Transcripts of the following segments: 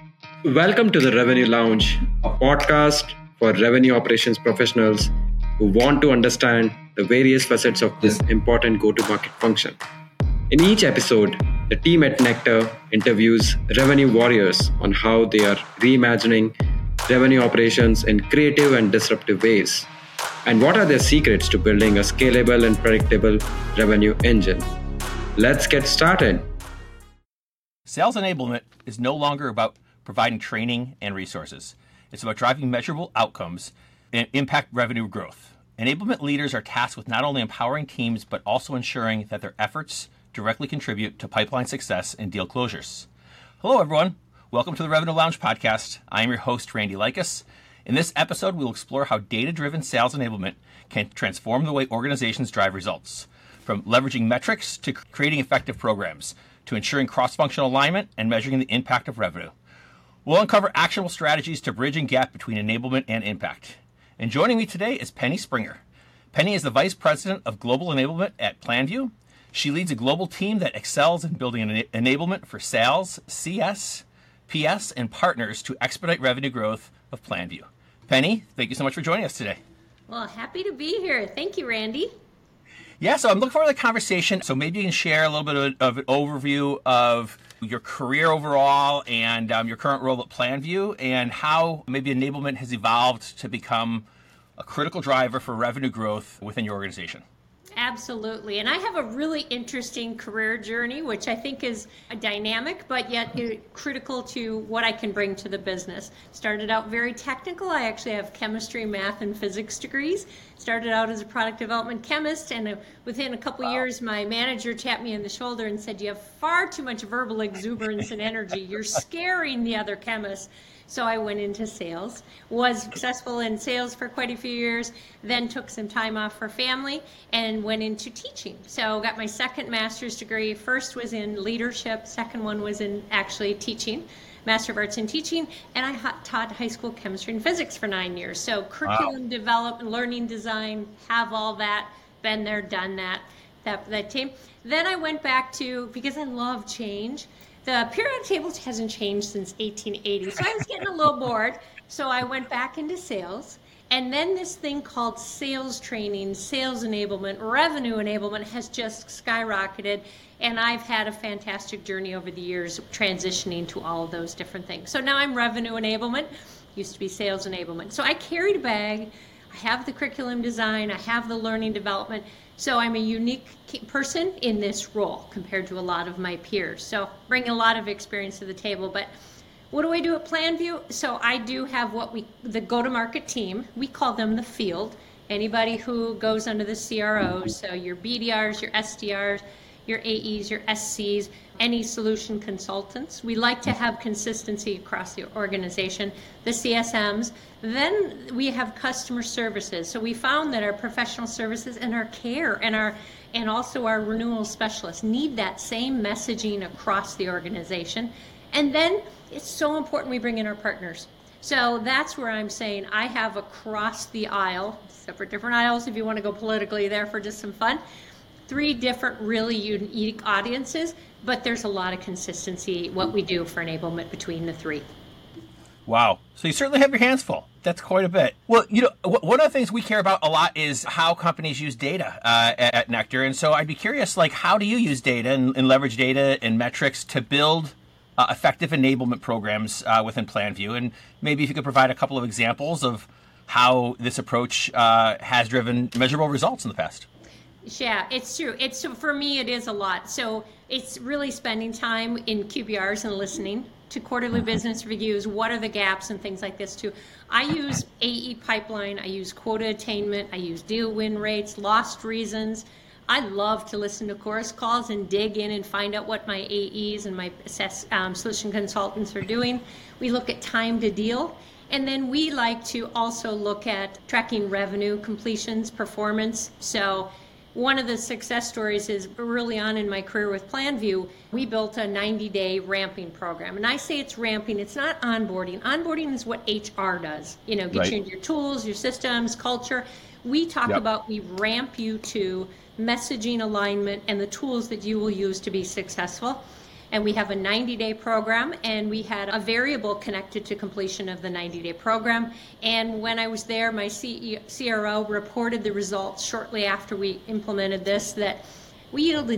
Welcome to the Revenue Lounge, a podcast for revenue operations professionals who want to understand the various facets of this important go to market function. In each episode, the team at Nectar interviews revenue warriors on how they are reimagining revenue operations in creative and disruptive ways, and what are their secrets to building a scalable and predictable revenue engine. Let's get started. Sales enablement is no longer about providing training and resources. It's about driving measurable outcomes and impact revenue growth. Enablement leaders are tasked with not only empowering teams, but also ensuring that their efforts directly contribute to pipeline success and deal closures. Hello, everyone. Welcome to the Revenue Lounge podcast. I am your host, Randy Likas. In this episode, we'll explore how data-driven sales enablement can transform the way organizations drive results, from leveraging metrics to creating effective programs, to ensuring cross-functional alignment and measuring the impact of revenue. We'll uncover actionable strategies to bridge and gap between enablement and impact. And joining me today is Penny Springer. Penny is the Vice President of Global Enablement at PlanView. She leads a global team that excels in building enablement for sales, CS, PS, and partners to expedite revenue growth of PlanView. Penny, thank you so much for joining us today. Well, happy to be here. Thank you, Randy. Yeah, so I'm looking forward to the conversation. So maybe you can share a little bit of an overview of your career overall and your current role at PlanView and how maybe enablement has evolved to become a critical driver for revenue growth within your organization. Absolutely. And I have a really interesting career journey, which I think is dynamic, but yet critical to what I can bring to the business. Started out very technical. I actually have chemistry, math, and physics degrees. Started out as a product development chemist, and within a couple years, my manager tapped me on the shoulder and said, "You have far too much verbal exuberance and energy. You're scaring the other chemists." So I went into sales, was successful in sales for quite a few years, then took some time off for family and went into teaching. So got my second master's degree. First was in leadership, second one was in actually teaching, Master of Arts in Teaching, and I taught high school chemistry and physics for 9 years. So curriculum development, learning design, have all that, been there, done that team. Then I went back to, because I love change, the periodic table hasn't changed since 1880, so I was getting a little bored. So I went back into sales, and then this thing called sales training, sales enablement, revenue enablement has just skyrocketed, and I've had a fantastic journey over the years transitioning to all of those different things. So now I'm revenue enablement, used to be sales enablement. So I carried a bag. I have the curriculum design, I have the learning development, so I'm a unique person in this role compared to a lot of my peers. So bring a lot of experience to the table. But what do I do at PlanView? So I do have the go-to-market team. We call them the field. Anybody who goes under the CROs, so your BDRs, your SDRs, your AEs, your SCs, any solution consultants. We like to have consistency across the organization, the CSMs. Then we have customer services. So we found that our professional services and our care and also our renewal specialists need that same messaging across the organization. And then it's so important we bring in our partners. So that's where I'm saying I have across the aisle, separate different aisles if you want to go politically there for just some fun, 3 different really unique audiences, but there's a lot of consistency what we do for enablement between the 3. Wow. So you certainly have your hands full. That's quite a bit. Well, one of the things we care about a lot is how companies use data at Nectar. And so I'd be curious, how do you use data and leverage data and metrics to build effective enablement programs within PlanView? And maybe if you could provide a couple of examples of how this approach has driven measurable results in the past. Yeah, it's true. For me, it is a lot. So it's really spending time in QBRs and listening to quarterly business reviews. What are the gaps and things like this too. I use AE pipeline. I use quota attainment. I use deal win rates, lost reasons. I love to listen to chorus calls and dig in and find out what my AEs and my solution consultants are doing. We look at time to deal. And then we like to also look at tracking revenue, completions, performance. So one of the success stories is early on in my career with PlanView, we built a 90-day ramping program. And I say it's ramping, it's not onboarding. Onboarding is what HR does. Get you into your tools, your systems, culture. We talk about we ramp you to messaging alignment and the tools that you will use to be successful. And we have a 90-day program, and we had a variable connected to completion of the 90-day program. And when I was there, my CRO reported the results shortly after we implemented this, that we yielded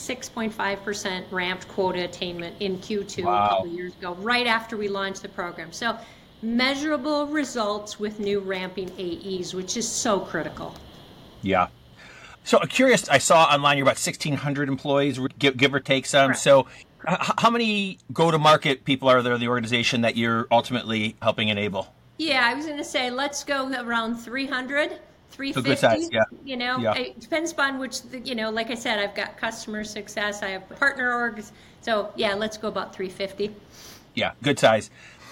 96.5% ramped quota attainment in Q2 a couple years ago, right after we launched the program. So measurable results with new ramping AEs, which is so critical. Yeah. So curious, I saw online you're about 1,600 employees, give or take some. Correct. So how many go-to-market people are there in the organization that you're ultimately helping enable? Yeah, I was going to say, let's go around 300, 350. So good size, yeah. It depends upon which, like I said, I've got customer success, I have partner orgs. So yeah, let's go about 350. Yeah, good size.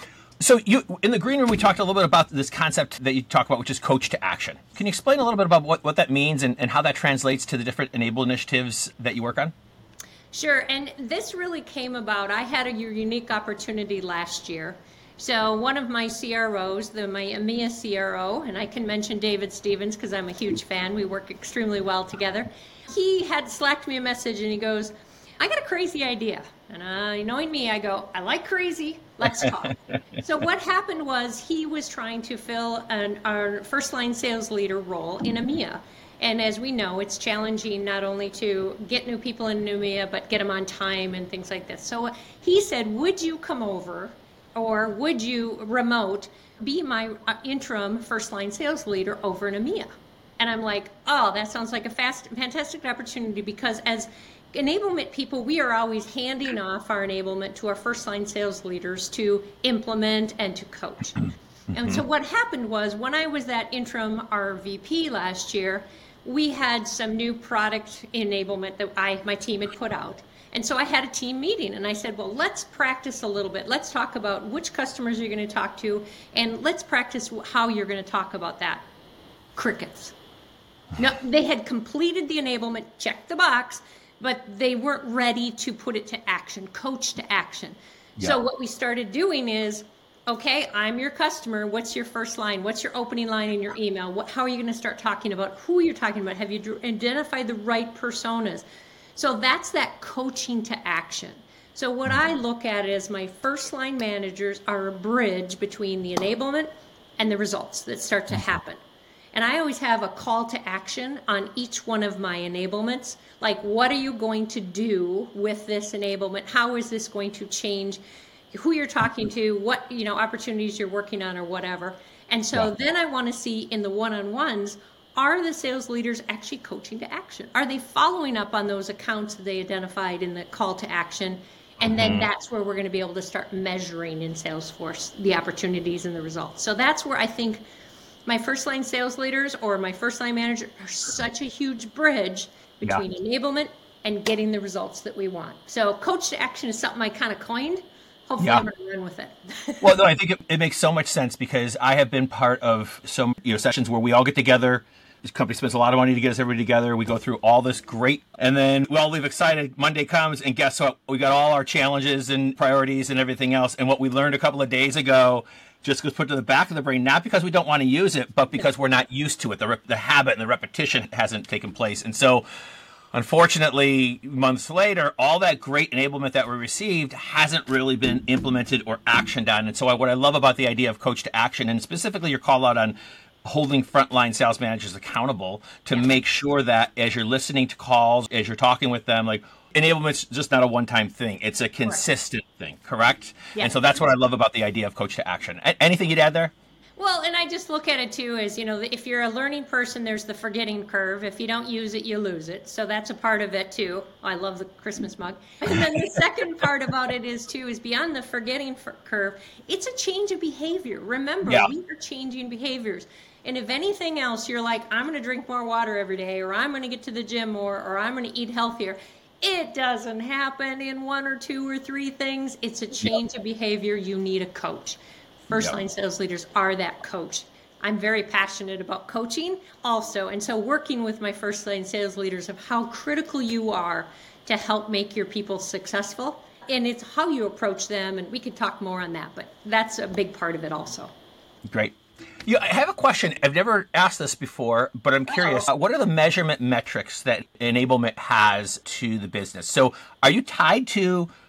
So in the green room, we talked a little bit about this concept that you talk about, which is coach to action. Can you explain a little bit about what that means and how that translates to the different Enable initiatives that you work on? Sure, and this really came about, I had a unique opportunity last year. So one of my CROs, my EMEA CRO, and I can mention David Stevens because I'm a huge fan, we work extremely well together. He had slacked me a message and he goes, I got a crazy idea. And knowing me, I go, I like crazy, let's talk. So what happened was he was trying to fill our first line sales leader role in EMEA. And as we know, it's challenging not only to get new people in EMEA, but get them on time and things like this. So he said, would you come over or would you remote be my interim first line sales leader over in EMEA? And I'm like, oh, that sounds like a fantastic opportunity, because as enablement people, we are always handing off our enablement to our first line sales leaders to implement and to coach. And so what happened was, when I was that interim RVP last year, we had some new product enablement that my team had put out. And so I had a team meeting and I said, well, let's practice a little bit. Let's talk about which customers you're going to talk to, and let's practice how you're going to talk about that. Crickets. No, they had completed the enablement, checked the box, but they weren't ready to put it to action, coach to action. Yeah. So what we started doing is, okay, I'm your customer. What's your first line? What's your opening line in your email? How are you going to start talking about who you're talking about? Have you identified the right personas? So that's that coaching to action. So what I look at is my first line managers are a bridge between the enablement and the results that start to happen. And I always have a call to action on each one of my enablements. Like, what are you going to do with this enablement? How is this going to change who you're talking to, what opportunities you're working on or whatever? And so then I want to see in the one-on-ones, are the sales leaders actually coaching to action? Are they following up on those accounts that they identified in the call to action? And then that's where we're going to be able to start measuring in Salesforce the opportunities and the results. So that's where I think my first line sales leaders or my first line manager are such a huge bridge between enablement and getting the results that we want. So coach to action is something I kind of coined. Hopefully I'm going to run with it. Well, no, I think it makes so much sense, because I have been part of some sessions where we all get together. This company spends a lot of money to get us everybody together. We go through all this great, and then we all leave excited. Monday comes, and guess what? We got all our challenges and priorities and everything else. And what we learned a couple of days ago just gets put to the back of the brain, not because we don't want to use it, but because we're not used to it. The habit and the repetition hasn't taken place. And so, unfortunately, months later, all that great enablement that we received hasn't really been implemented or actioned on. And so what I love about the idea of coach to action, and specifically your call out on holding frontline sales managers accountable to make sure that as you're listening to calls, as you're talking with them, like, enablement's just not a one-time thing. It's a consistent thing, correct? Yes. And so that's what I love about the idea of coach to action. Anything you'd add there? Well, and I just look at it too as, if you're a learning person, there's the forgetting curve. If you don't use it, you lose it. So that's a part of it too. I love the Christmas mug. And then the second part about it is beyond the forgetting curve, it's a change of behavior. Remember, we are changing behaviors. And if anything else, you're like, I'm going to drink more water every day, or I'm going to get to the gym more, or I'm going to eat healthier. It doesn't happen in one or two or three things. It's a change of behavior. You need a coach. First line sales leaders are that coach. I'm very passionate about coaching also. And so working with my first line sales leaders of how critical you are to help make your people successful. And it's how you approach them. And we could talk more on that, but that's a big part of it also. Great. I have a question. I've never asked this before, but I'm curious. What are the measurement metrics that enablement has to the business? So are you tied to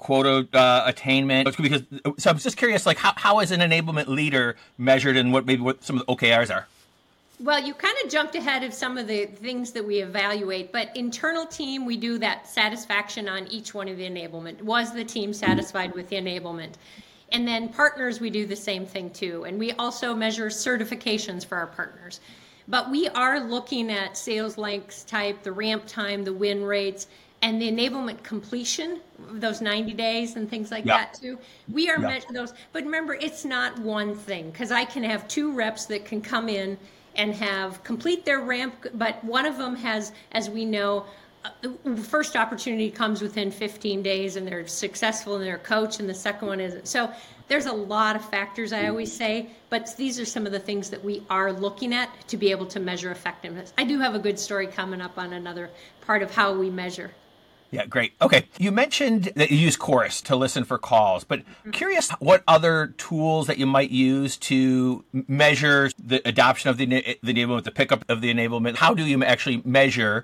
quota attainment? Because so I'm just curious, like how is an enablement leader measured, and what some of the OKRs are? Well, you kind of jumped ahead of some of the things that we evaluate, but internal team, we do that satisfaction on each one of the enablement. Was the team satisfied with the enablement? And then partners, we do the same thing too. And we also measure certifications for our partners. But we are looking at sales lengths type, the ramp time, the win rates, and the enablement completion, those 90 days and things like that too. We are measuring those. But remember, it's not one thing, because I can have 2 reps that can come in and have complete their ramp, but one of them has, as we know, first opportunity comes within 15 days and they're successful in their coach, and the second one isn't. So there's a lot of factors, I always say, but these are some of the things that we are looking at to be able to measure effectiveness. I do have a good story coming up on another part of how we measure. Yeah, great. Okay. You mentioned that you use Chorus to listen for calls, but curious what other tools that you might use to measure the adoption of the enablement, the pickup of the enablement. How do you actually measure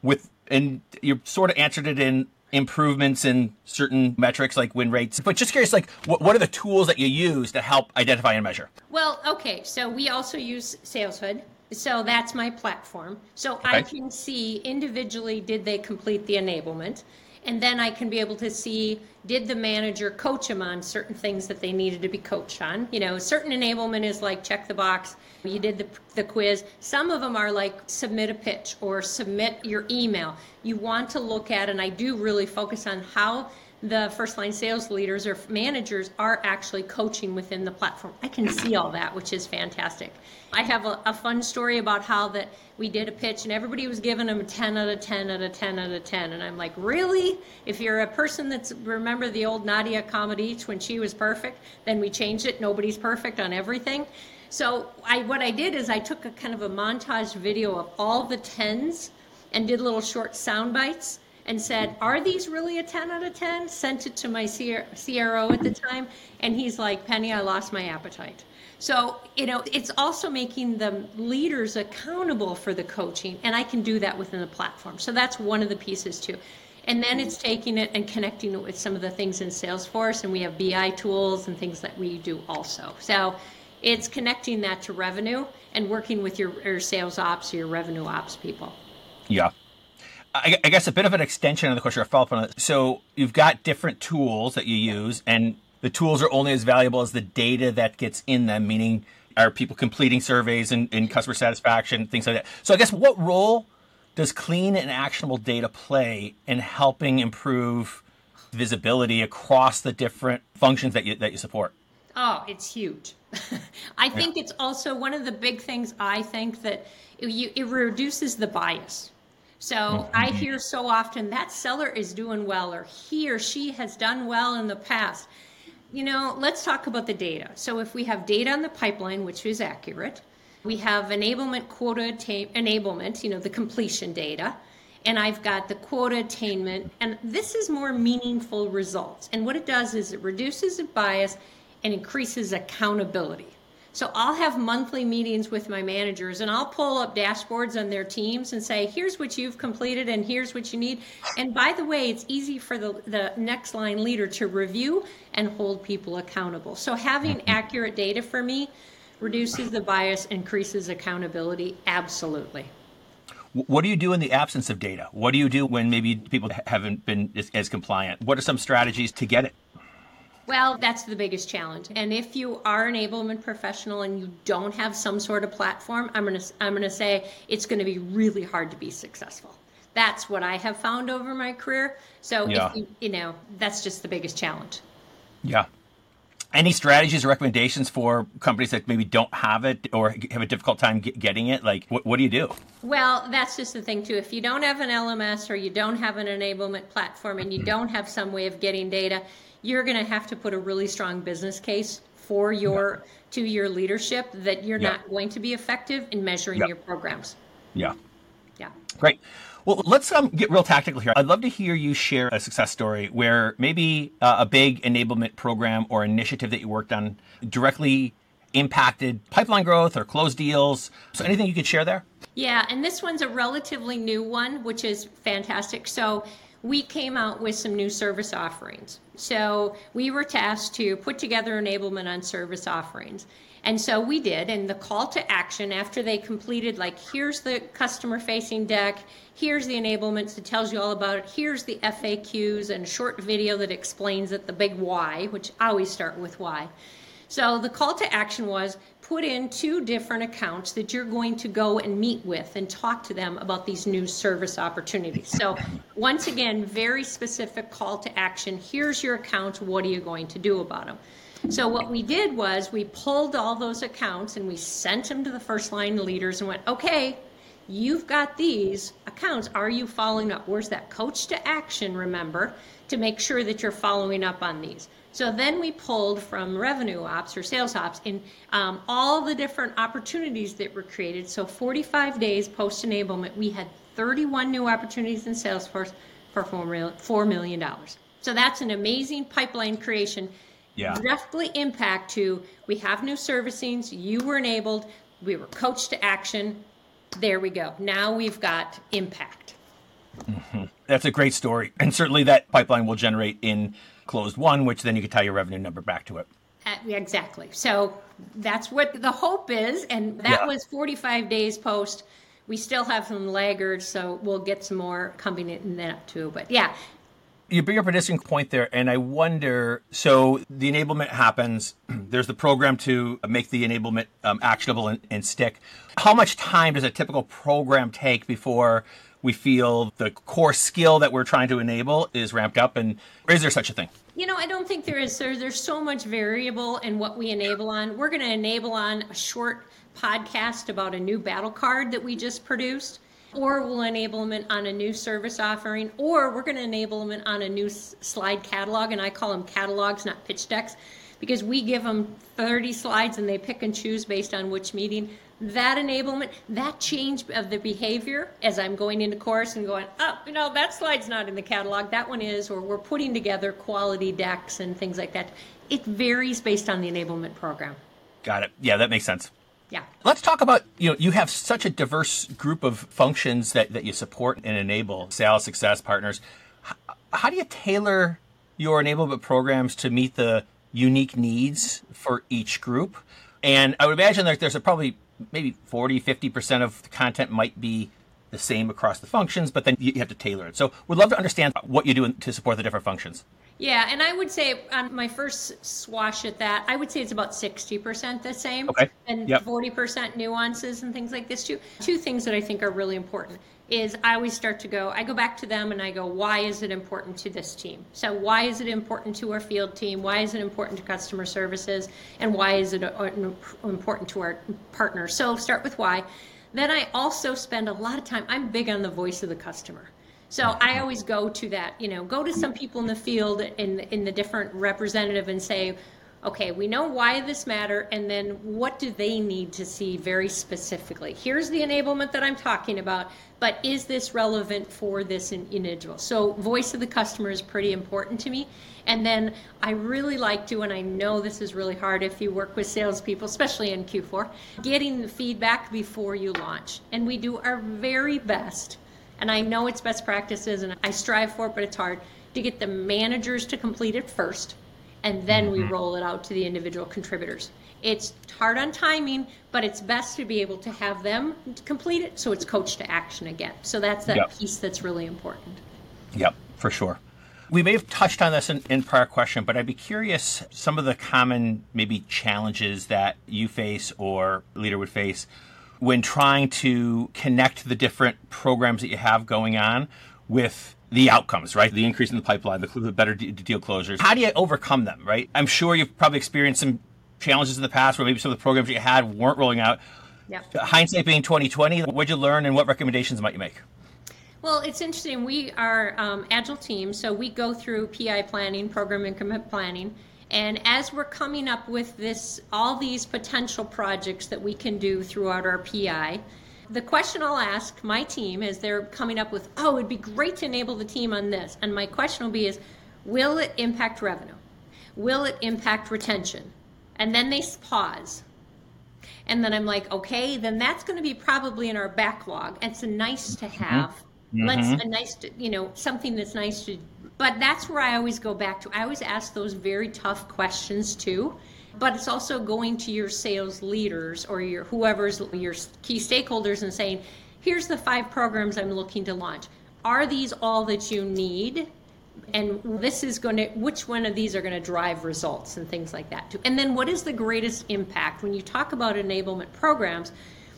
and you sort of answered it in improvements in certain metrics like win rates, but just curious, like what are the tools that you use to help identify and measure? Well, okay. So we also use SalesHood. So that's my platform. So I can see individually, did they complete the enablement? And then I can be able to see, did the manager coach them on certain things that they needed to be coached on? You know, certain enablement is like check the box, you did the quiz. Some of them are like submit a pitch or submit your email. You want to look at, and I do really focus on how the first line sales leaders or managers are actually coaching within the platform. I can see all that, which is fantastic. I have a fun story about how that we did a pitch and everybody was giving them a 10 out of 10 out of 10 out of 10. And I'm like, really? If you're a person that's, remember the old Nadia Comaneci when she was perfect, then we changed it. Nobody's perfect on everything. So what I did is I took a kind of a montage video of all the 10s and did little short sound bites and said, are these really a 10 out of 10? Sent it to my CRO at the time, and he's like, Penny, I lost my appetite. So, you know, it's also making the leaders accountable for the coaching, and I can do that within the platform. So that's one of the pieces too. And then it's taking it and connecting it with some of the things in Salesforce, and we have BI tools and things that we do also. So it's connecting that to revenue and working with your sales ops or your revenue ops people. Yeah. I guess a bit of an extension of the question, or follow-up on it. So you've got different tools that you use, and the tools are only as valuable as the data that gets in them, meaning are people completing surveys and customer satisfaction, things like that. So I guess what role does clean and actionable data play in helping improve visibility across the different functions that you support? Oh, it's huge. I think it's also one of the big things, I think, that it reduces the bias. So I hear so often that seller is doing well, or he or she has done well in the past. You know, let's talk about the data. So if we have data on the pipeline, which is accurate, we have enablement, quota enablement, you know, the completion data, and I've got the quota attainment, and this is more meaningful results. And what it does is it reduces the bias and increases accountability. So I'll have monthly meetings with my managers, and I'll pull up dashboards on their teams and say, here's what you've completed and here's what you need. And by the way, it's easy for the next line leader to review and hold people accountable. So having accurate data for me reduces the bias, increases accountability. Absolutely. What do you do in the absence of data? What do you do when maybe people haven't been as compliant? What are some strategies to get it? Well, that's the biggest challenge. And if you are an enablement professional and you don't have some sort of platform, I'm going to say it's going to be really hard to be successful. That's what I have found over my career. So, if you know, that's just the biggest challenge. Yeah. Any strategies or recommendations for companies that maybe don't have it or have a difficult time getting it? Like, what do you do? Well, that's just the thing, too. If you don't have an LMS or you don't have an enablement platform and you don't have some way of getting data, you're going to have to put a really strong business case for to your leadership that you're not going to be effective in measuring your programs. Yeah. Great. Well, let's get real tactical here. I'd love to hear you share a success story where maybe a big enablement program or initiative that you worked on directly impacted pipeline growth or closed deals. So anything you could share there? Yeah, and this one's a relatively new one, which is fantastic. So we came out with some new service offerings. So we were tasked to put together enablement on service offerings. And so we did, and the call to action after they completed, like, here's the customer-facing deck, here's the enablements that tells you all about it, here's the FAQs and a short video that explains it, the big why, which I always start with why. So the call to action was put in 2 different accounts that you're going to go and meet with and talk to them about these new service opportunities. So once again, very specific call to action. Here's your accounts. What are you going to do about them? So what we did was we pulled all those accounts and we sent them to the first line leaders and went, okay, you've got these accounts. Are you following up? Where's that coach to action, remember, to make sure that you're following up on these? So then we pulled from revenue ops or sales ops in all the different opportunities that were created. So 45 days post-enablement, we had 31 new opportunities in Salesforce for $4 million. So that's an amazing pipeline creation. Yeah. Directly impact to, we have new servicings, you were enabled, we were coached to action. There we go. Now we've got impact. Mm-hmm. That's a great story. And certainly that pipeline will generate in closed won, which then you can tie your revenue number back to it. Exactly. So that's what the hope is. And that was 45 days post. We still have some laggards, so we'll get some more coming in that too. But yeah. You bring up an interesting point there, and I wonder, so the enablement happens, there's the program to make the enablement actionable and stick. How much time does a typical program take before we feel the core skill that we're trying to enable is ramped up, and is there such a thing? You know, I don't think there is. There's so much variable in what we enable on. We're going to enable on a short podcast about a new battle card that we just produced, or we'll enablement on a new service offering, or we're going to enablement on a new slide catalog, and I call them catalogs, not pitch decks, because we give them 30 slides and they pick and choose based on which meeting. That enablement, that change of the behavior as I'm going into course and going, oh, you know, that slide's not in the catalog, that one is, or we're putting together quality decks and things like that. It varies based on the enablement program. Got it. Yeah, that makes sense. Yeah. Let's talk about, you have such a diverse group of functions that you support and enable, sales, success, partners. How do you tailor your enablement programs to meet the unique needs for each group? And I would imagine there's probably maybe 40, 50% of the content might be the same across the functions, but then you have to tailor it. So we'd love to understand what you do to support the different functions. Yeah, and I would say on my first swash at that, I would say it's about 60% the same, okay. And 40% nuances and things like this too. 2 things that I think are really important is I always start to go, I go back to them and I go, why is it important to this team? So why is it important to our field team? Why is it important to customer services? And why is it important to our partners? So start with why. Then I also spend a lot of time, I'm big on the voice of the customer. So I always go to that, go to some people in the field in the different representative and say, okay, we know why this matter, and then what do they need to see very specifically? Here's the enablement that I'm talking about, but is this relevant for this individual? So voice of the customer is pretty important to me. And then I really like to, and I know this is really hard if you work with salespeople, especially in Q4, getting the feedback before you launch. And we do our very best. And I know it's best practices, and I strive for it, but it's hard to get the managers to complete it first, and then we roll it out to the individual contributors. It's hard on timing, but it's best to be able to have them complete it so it's coach to action again. So that's that piece that's really important. Yep, for sure. We may have touched on this in prior question, but I'd be curious some of the common maybe challenges that you face or a leader would face when trying to connect the different programs that you have going on with the outcomes, right? The increase in the pipeline, the better deal closures. How do you overcome them, right? I'm sure you've probably experienced some challenges in the past where maybe some of the programs you had weren't rolling out. Yep. Hindsight being 2020, what'd you learn and what recommendations might you make? Well, it's interesting. We are agile team, so we go through PI planning, program increment planning. And as we're coming up with all these potential projects that we can do throughout our PI, the question I'll ask my team as they're coming up with, it'd be great to enable the team on this. And my question will be will it impact revenue? Will it impact retention? And then they pause. And then I'm like, okay, then that's going to be probably in our backlog. It's a nice to have, Let's a nice, something that's nice to, but that's where I always go back to. I always ask those very tough questions too, but it's also going to your sales leaders or your whoever's your key stakeholders and saying, here's the 5 programs I'm looking to launch. Are these all that you need? And this is which one of these are going to drive results and things like that too. And then what is the greatest impact? When you talk about enablement programs,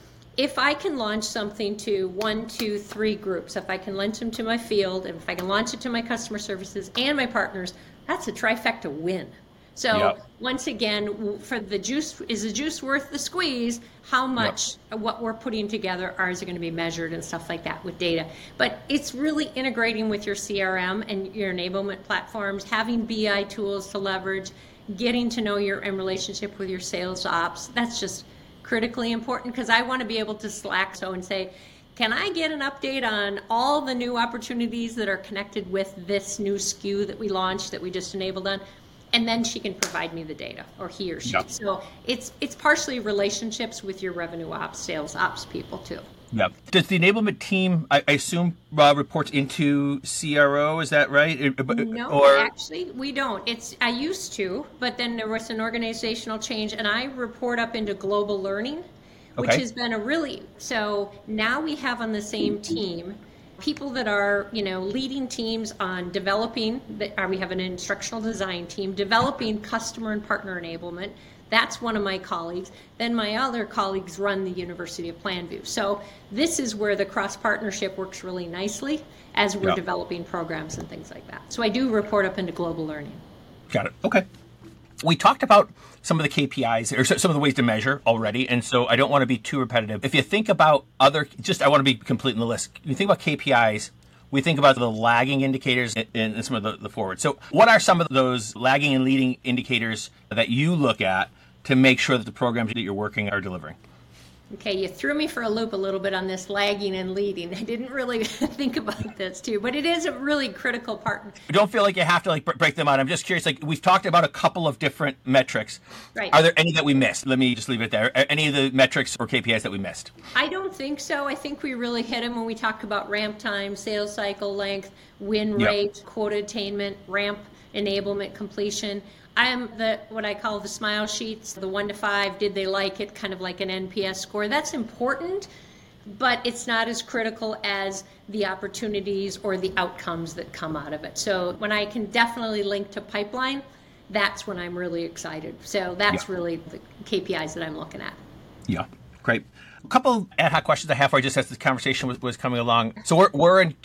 if I can launch something to 1, 2, 3 groups, if I can launch them to my field, and if I can launch it to my customer services and my partners, that's a trifecta win. So once again, for the juice, is the juice worth the squeeze? How much what we're putting together are going to be measured and stuff like that with data. But it's really integrating with your CRM and your enablement platforms, having BI tools to leverage, getting to know your relationship with your sales ops. That's just critically important because I want to be able to Slack and say, can I get an update on all the new opportunities that are connected with this new SKU that we launched that we just enabled on? And then she can provide me the data, or he or she. So it's partially relationships with your revenue ops, sales ops people too. Yeah. Does the enablement team, I assume, reports into CRO? Is that right? No, actually, we don't. I used to, but then there was an organizational change, and I report up into global learning, which has been so now we have on the same team people that are, leading teams on developing, we have an instructional design team, developing customer and partner enablement. That's one of my colleagues. Then my other colleagues run the University of Plainview. So this is where the cross-partnership works really nicely as we're developing programs and things like that. So I do report up into global learning. Got it. Okay. We talked about some of the KPIs or some of the ways to measure already, and so I don't want to be too repetitive. If you think about I want to be complete in the list. If you think about KPIs, we think about the lagging indicators and some of the forward. So what are some of those lagging and leading indicators that you look at to make sure that the programs that you're working are delivering? Okay, you threw me for a loop a little bit on this lagging and leading. I didn't really think about this too, but it is a really critical part. I don't feel like you have to break them out. I'm just curious, we've talked about a couple of different metrics. Right. Are there any that we missed? Let me just leave it there. Any of the metrics or KPIs that we missed? I don't think so. I think we really hit them when we talk about ramp time, sales cycle length, win rate, quota attainment, ramp enablement completion. I am what I call the smile sheets, the 1 to 5, did they like it, kind of like an NPS score. That's important, but it's not as critical as the opportunities or the outcomes that come out of it. So when I can definitely link to pipeline, that's when I'm really excited. So that's really the KPIs that I'm looking at. Yeah, great. A couple ad hoc questions I have for you just as this conversation was coming along. So we're in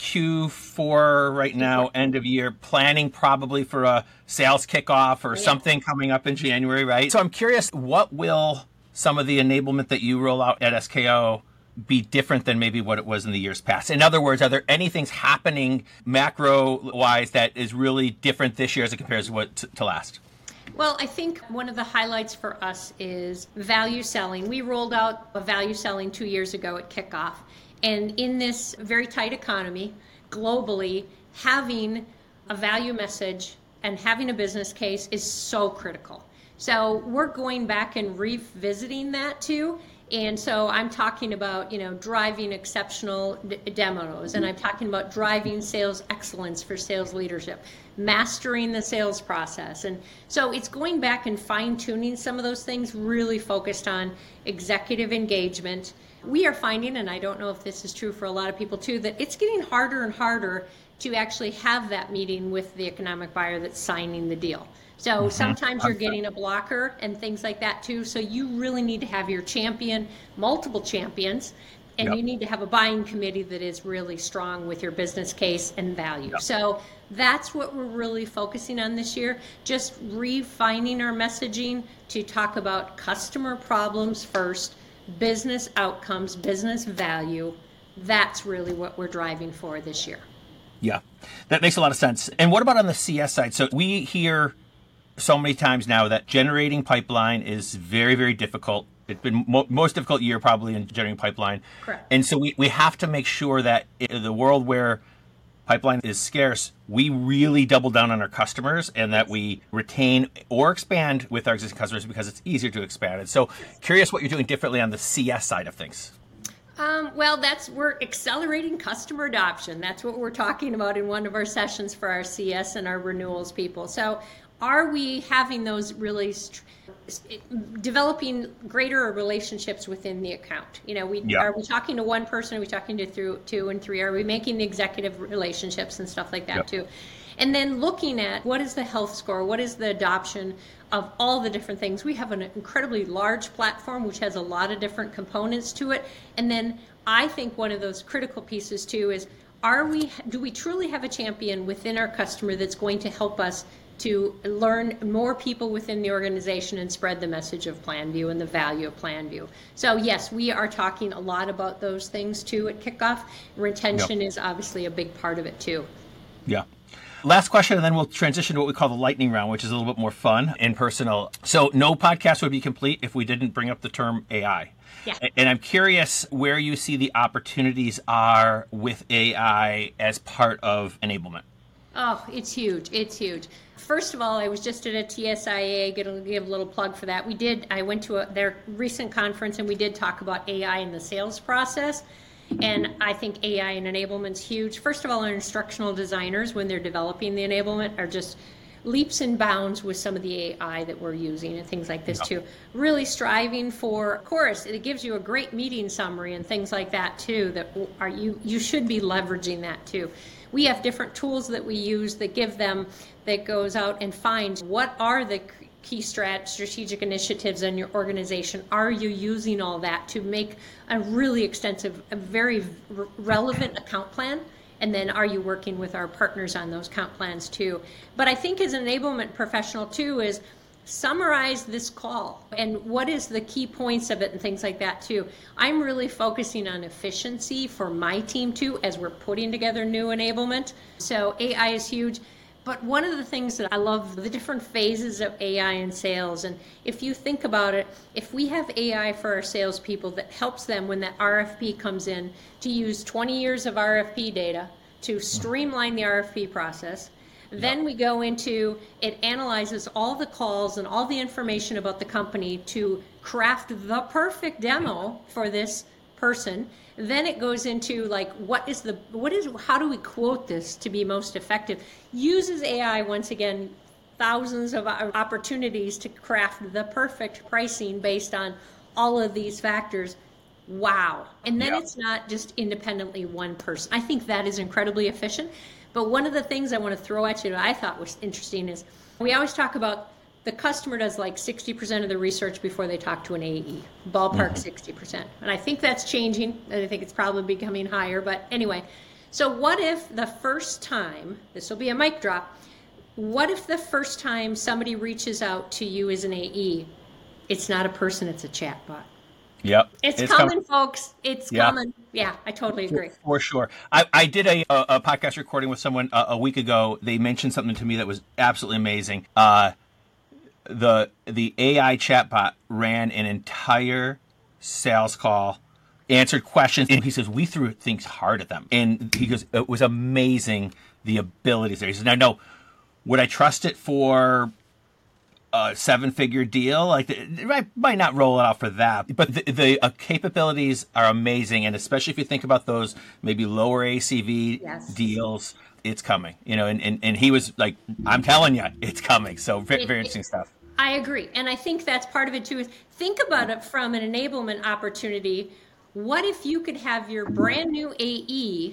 Q4 right now, end of year, planning probably for a sales kickoff or something coming up in January, right? So I'm curious, what will some of the enablement that you roll out at SKO be different than maybe what it was in the years past? In other words, are there any things happening macro-wise that is really different this year as it compares to last? Well, I think one of the highlights for us is value selling. We rolled out a value selling 2 years ago at kickoff. And in this very tight economy, globally, having a value message and having a business case is so critical. So we're going back and revisiting that too. And so I'm talking about, driving exceptional demos, and I'm talking about driving sales excellence for sales leadership, mastering the sales process. And so it's going back and fine-tuning some of those things, really focused on executive engagement. We are finding, and I don't know if this is true for a lot of people too, that it's getting harder and harder to actually have that meeting with the economic buyer that's signing the deal. So sometimes you're getting a blocker and things like that too. So you really need to have your champion, multiple champions, and you need to have a buying committee that is really strong with your business case and value. So that's what we're really focusing on this year, just refining our messaging to talk about customer problems first, business outcomes, business value. That's really what we're driving for this year. Yeah, that makes a lot of sense. And what about on the CS side? So we hear so many times now that generating pipeline is very, very difficult. It's been most difficult year probably in generating pipeline. Correct. And so we have to make sure that in the world where pipeline is scarce, we really double down on our customers and that we retain or expand with our existing customers because it's easier to expand. And so curious what you're doing differently on the CS side of things. Well, we're accelerating customer adoption. That's what we're talking about in one of our sessions for our CS and our renewals people. So are we having those really developing greater relationships within the account? Are we talking to one person? Are we talking to through 2 and 3? Are we making the executive relationships and stuff like that too? And then looking at what is the health score? What is the adoption of all the different things? We have an incredibly large platform which has a lot of different components to it. And then I think one of those critical pieces too is, do we truly have a champion within our customer that's going to help us to learn more people within the organization and spread the message of PlanView and the value of PlanView? So yes, we are talking a lot about those things too at kickoff. Retention is obviously a big part of it too. Yeah. Last question, and then we'll transition to what we call the lightning round, which is a little bit more fun and personal. So no podcast would be complete if we didn't bring up the term AI. Yeah. And I'm curious where you see the opportunities are with AI as part of enablement. Oh, it's huge. It's huge. First of all, I was just at a TSIA, give a little plug for that. I went to their recent conference, and we did talk about AI in the sales process. And I think AI and enablement's huge. First of all, our instructional designers, when they're developing the enablement, are just leaps and bounds with some of the AI that we're using and things like this too. Really striving for, of course, it gives you a great meeting summary and things like that too, that you should be leveraging that too. We have different tools that we use that goes out and finds what are the key strategic initiatives in your organization. Are you using all that to make a really extensive, a very relevant account plan? And then are you working with our partners on those account plans too? But I think as an enablement professional too is summarize this call and what is the key points of it and things like that too. I'm really focusing on efficiency for my team too as we're putting together new enablement. So AI is huge. But one of the things that I love, the different phases of AI in sales, and if you think about it, if we have AI for our salespeople that helps them when that RFP comes in to use 20 years of RFP data to streamline the RFP process, then we go into, it analyzes all the calls and all the information about the company to craft the perfect demo for this person. Then it goes into like, how do we quote this to be most effective? Uses AI once again, thousands of opportunities to craft the perfect pricing based on all of these factors. Wow. And then it's not just independently one person. I think that is incredibly efficient. But one of the things I want to throw at you that I thought was interesting is we always talk about the customer does like 60% of the research before they talk to an AE, ballpark 60%. And I think that's changing. And I think it's probably becoming higher. But anyway, so what if the first time, this will be a mic drop, what if the first time somebody reaches out to you as an AE, it's not a person, it's a chatbot? Yep. It's coming, folks. It's coming. Yeah, I totally agree. For sure. I did a podcast recording with someone a week ago. They mentioned something to me that was absolutely amazing. The AI chatbot ran an entire sales call, answered questions, and he says, we threw things hard at them. And he goes, it was amazing, the abilities there. He says, no, would I trust it for a 7-figure deal? Like, I might not roll it out for that, but the capabilities are amazing. And especially if you think about those maybe lower ACV deals, it's coming, and he was like, I'm telling you, it's coming. So very interesting stuff. I agree. And I think that's part of it too, is think about it from an enablement opportunity. What if you could have your brand new AE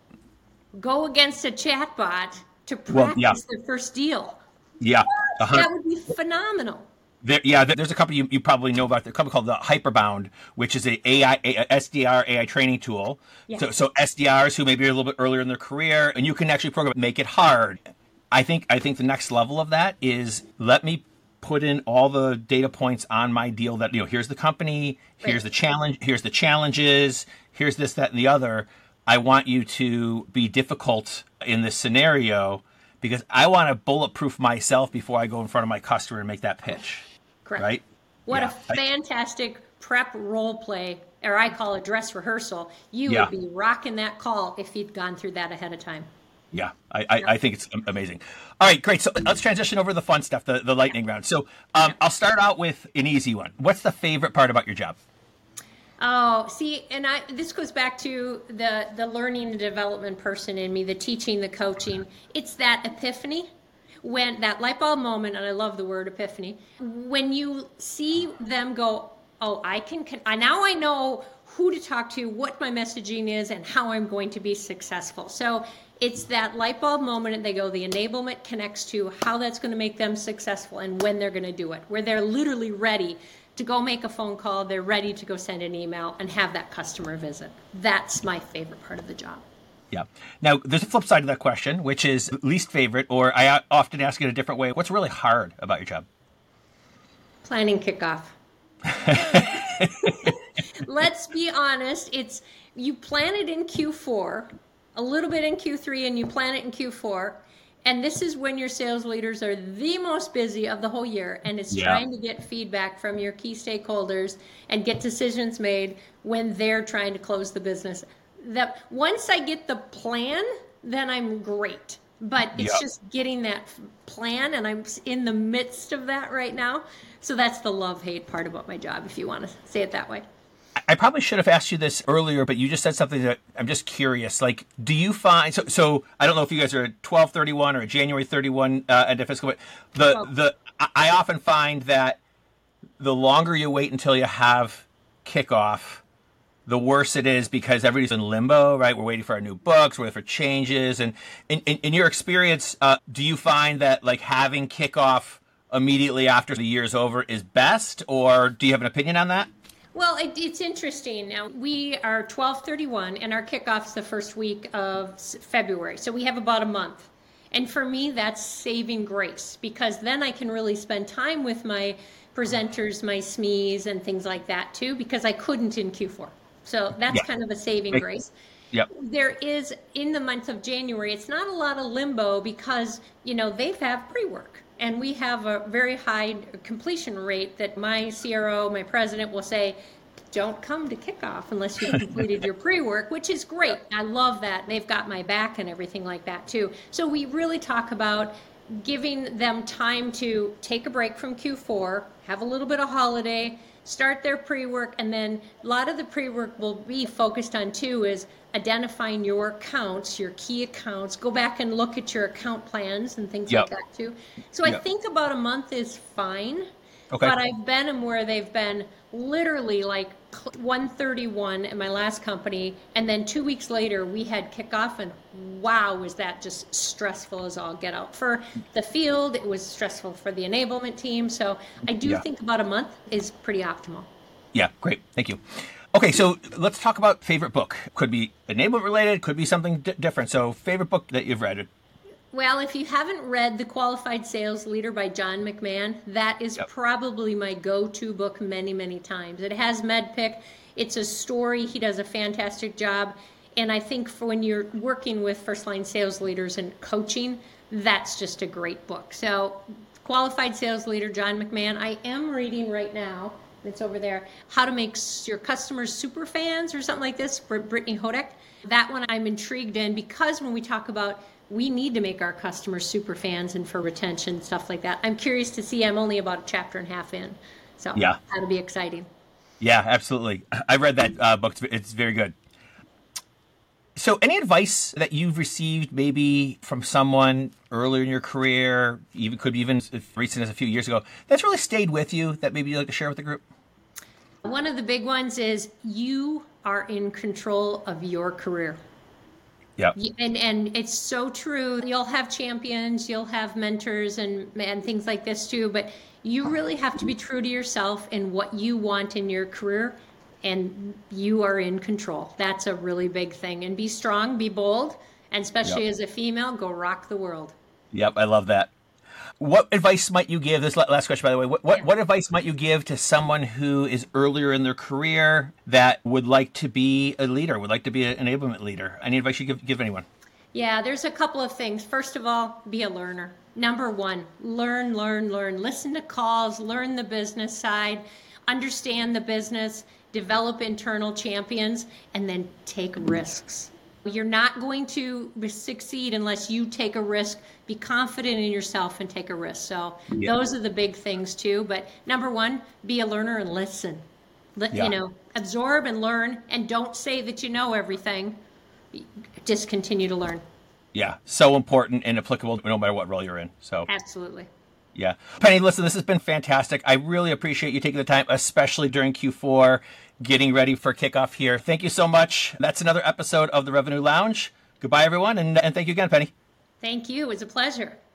go against a chatbot to practice their first deal? Yeah. That would be phenomenal. There's a company you probably know about, a company called the Hyperbound, which is a SDR AI training tool. Yeah. So SDRs who maybe are a little bit earlier in their career, and you can actually program, make it hard. I think the next level of that is, let me put in all the data points on my deal that, here's the company, here's the challenge, here's the challenges, here's this, that, and the other. I want you to be difficult in this scenario because I want to bulletproof myself before I go in front of my customer and make that pitch. Correct. Right? What a fantastic prep role play, or I call it dress rehearsal. You would be rocking that call if you'd gone through that ahead of time. Yeah, I think it's amazing. All right, great. So let's transition over to the fun stuff, the lightning round. So I'll start out with an easy one. What's the favorite part about your job? Oh, see, and this goes back to the learning and development person in me, the teaching, the coaching. It's that epiphany, when that light bulb moment, and I love the word epiphany, when you see them go, oh, now I know who to talk to, what my messaging is, and how I'm going to be successful. So it's that light bulb moment, and they go, the enablement connects to how that's going to make them successful and when they're going to do it, where they're literally ready to go make a phone call, they're ready to go send an email and have that customer visit. That's my favorite part of the job. Yeah. Now, there's a flip side to that question, which is least favorite, or I often ask it a different way. What's really hard about your job? Planning kickoff. Let's be honest. It's you plan it in Q4, a little bit in Q3, and you plan it in Q4. And this is when your sales leaders are the most busy of the whole year, and it's trying to get feedback from your key stakeholders and get decisions made when they're trying to close the business. That once I get the plan, then I'm great. But it's just getting that plan, and I'm in the midst of that right now. So that's the love-hate part about my job, if you want to say it that way. I probably should have asked you this earlier, but you just said something that I'm just curious. Like, do you find, so I don't know if you guys are a 12/31 or a January 31 end of fiscal, but I often find that the longer you wait until you have kickoff, the worse it is, because everybody's in limbo, right? We're waiting for our new books, we're waiting for changes. And in your experience, do you find that like having kickoff immediately after the year's over is best, or do you have an opinion on that? Well, it's interesting. Now, we are 12/31, and our kickoff's the first week of February. So we have about a month. And for me, that's saving grace, because then I can really spend time with my presenters, my SMEs, and things like that, too, because I couldn't in Q4. So that's kind of a saving grace. Yep. There is, in the month of January, it's not a lot of limbo because, they have pre-work. And we have a very high completion rate that my CRO, my president, will say, don't come to kickoff unless you've completed your pre-work, which is great. I love that. They've got my back and everything like that, too. So we really talk about giving them time to take a break from Q4, have a little bit of holiday, start their pre-work, and then a lot of the pre-work will be focused on, too, is identifying your accounts, your key accounts. Go back and look at your account plans and things like that, too. So I think about a month is fine. Okay. But I've been in where they've been literally like 131 in my last company, and then 2 weeks later we had kickoff, and wow, was that just stressful as all get out. For the field, it was stressful for the enablement team. So I do think about a month is pretty optimal. Yeah, great. Thank you. Okay, so let's talk about favorite book. Could be enablement related, could be something different. So favorite book that you've read. Well, if you haven't read The Qualified Sales Leader by John McMahon, that is probably my go-to book many, many times. It has MedPick. It's a story. He does a fantastic job. And I think for when you're working with first-line sales leaders and coaching, that's just a great book. So Qualified Sales Leader, John McMahon. I am reading right now, it's over there, How to Make Your Customers Super Fans or something like this, Brittany Hodak. That one I'm intrigued in, because when we talk about we need to make our customers super fans and for retention, stuff like that. I'm curious to see. I'm only about a chapter and a half in. So that'll be exciting. Yeah, absolutely. I read that book. It's very good. So any advice that you've received maybe from someone earlier in your career, could be even as recent as a few years ago, that's really stayed with you that maybe you'd like to share with the group? One of the big ones is you are in control of your career. Yeah. And it's so true. You'll have champions, you'll have mentors and things like this too, but you really have to be true to yourself and what you want in your career, and you are in control. That's a really big thing. And be strong, be bold, and especially as a female, go rock the world. Yep, I love that. What advice might you give, this last question, by the way, what advice might you give to someone who is earlier in their career that would like to be a leader, would like to be an enablement leader? Any advice you give anyone? Yeah, there's a couple of things. First of all, be a learner. Number one, learn. Listen to calls, learn the business side, understand the business, develop internal champions, and then take risks. You're not going to succeed unless you take a risk. Be confident in yourself and take a risk. So those are the big things too. But number one, be a learner and listen. Absorb and learn, and don't say that you know everything. Just continue to learn. Yeah, so important and applicable no matter what role you're in. So absolutely. Yeah. Penny, listen, this has been fantastic. I really appreciate you taking the time, especially during Q4, getting ready for kickoff here. Thank you so much. That's another episode of the Revenue Lounge. Goodbye, everyone, and thank you again, Penny. Thank you. It was a pleasure.